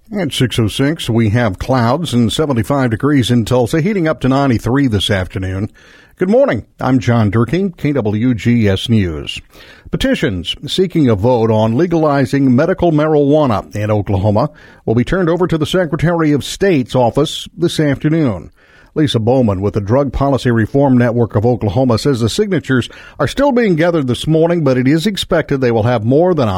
At 6:06, we have clouds and 75 degrees in Tulsa, heating up to 93 this afternoon. Good morning. I'm John Durkee, KWGS News. Petitions seeking a vote on legalizing medical marijuana in Oklahoma will be turned over to the Secretary of State's office this afternoon. Lisa Bowman with the Drug Policy Reform Network of Oklahoma says the signatures are still being gathered this morning, but it is expected they will have more than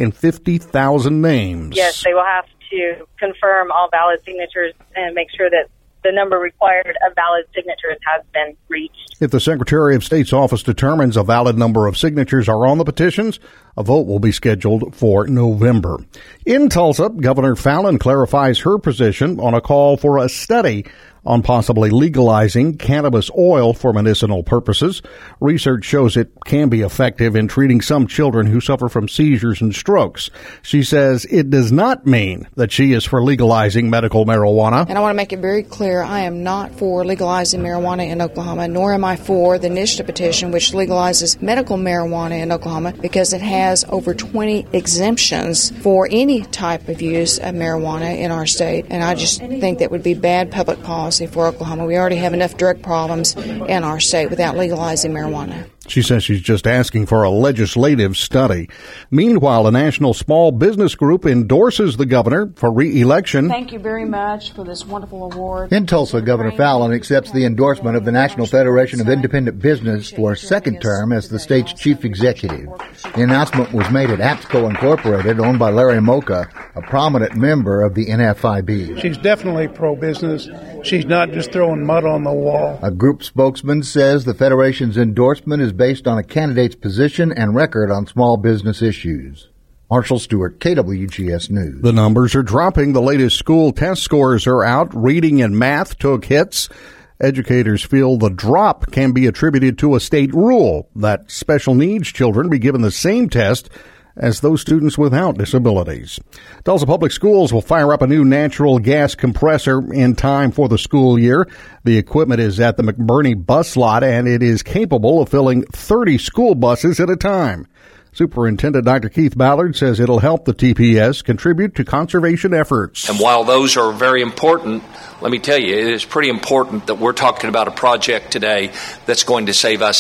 150,000 names. Yes, they will have to confirm all valid signatures and make sure that the number required of valid signatures has been reached. If the Secretary of State's office determines a valid number of signatures are on the petitions, a vote will be scheduled for November. In Tulsa, Governor Fallin clarifies her position on a call for a study on possibly legalizing cannabis oil for medicinal purposes. Research shows it can be effective in treating some children who suffer from seizures and strokes. She says it does not mean that she is for legalizing medical marijuana. And I want to make it very clear, I am not for legalizing marijuana in Oklahoma, nor am I for the initiative petition which legalizes medical marijuana in Oklahoma, because it has over 20 exemptions for any type of use of marijuana in our state. And I just think that would be bad public policy for Oklahoma. We already have enough drug problems in our state without legalizing marijuana. She says she's just asking for a legislative study. Meanwhile, the National Small Business Group endorses the governor for re-election. Thank you very much for this wonderful award. In Tulsa, Governor Fallin accepts the endorsement of the National Federation of Independent Business for a second term as the state's chief executive. The announcement was made at APSCO Incorporated, owned by Larry Mocha, a prominent member of the NFIB. She's definitely pro-business. She's not just throwing mud on the wall. A group spokesman says the Federation's endorsement is based on a candidate's position and record on small business issues. Marshall Stewart, KWGS News. The numbers are dropping. The latest school test scores are out. Reading and math took hits. Educators feel the drop can be attributed to a state rule that special needs children be given the same test as those students without disabilities. Tulsa Public Schools will fire up a new natural gas compressor in time for the school year. The equipment is at the McBurney bus lot, and it is capable of filling 30 school buses at a time. Superintendent Dr. Keith Ballard says it'll help the TPS contribute to conservation efforts. And while those are very important, let me tell you, it is pretty important that we're talking about a project today that's going to save us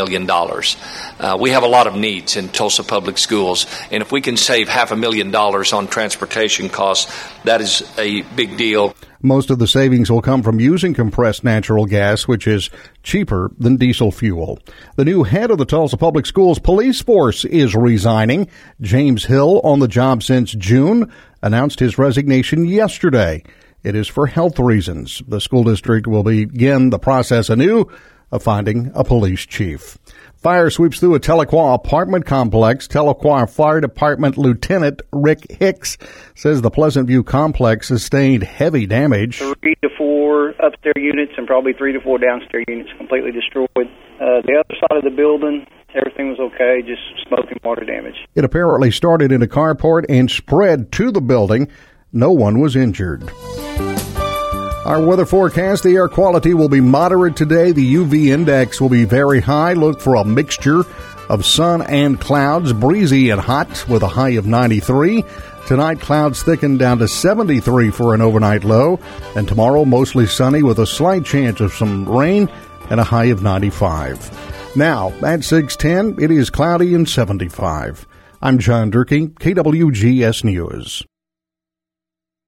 $500,000. We have a lot of needs in Tulsa Public Schools, and if we can save $500,000 on transportation costs, that is a big deal. Most of the savings will come from using compressed natural gas, which is cheaper than diesel fuel. The new head of the Tulsa Public Schools police force is resigning. James Hill, on the job since June, announced his resignation yesterday. It is for health reasons. The school district will begin the process anew of finding a police chief. Fire sweeps through a Tahlequah apartment complex. Tahlequah Fire Department Lieutenant Rick Hicks says the Pleasant View complex sustained heavy damage. 3 to 4 upstairs units and probably 3 to 4 downstairs units completely destroyed. The other side of the building, everything was okay, just smoke and water damage. It apparently started in a carport and spread to the building. No one was injured. Our weather forecast, the air quality will be moderate today. The UV index will be very high. Look for a mixture of sun and clouds, breezy and hot with a high of 93. Tonight, clouds thicken down to 73 for an overnight low. And tomorrow, mostly sunny with a slight chance of some rain and a high of 95. Now, at 6:10, it is cloudy and 75. I'm John Durkee, KWGS News.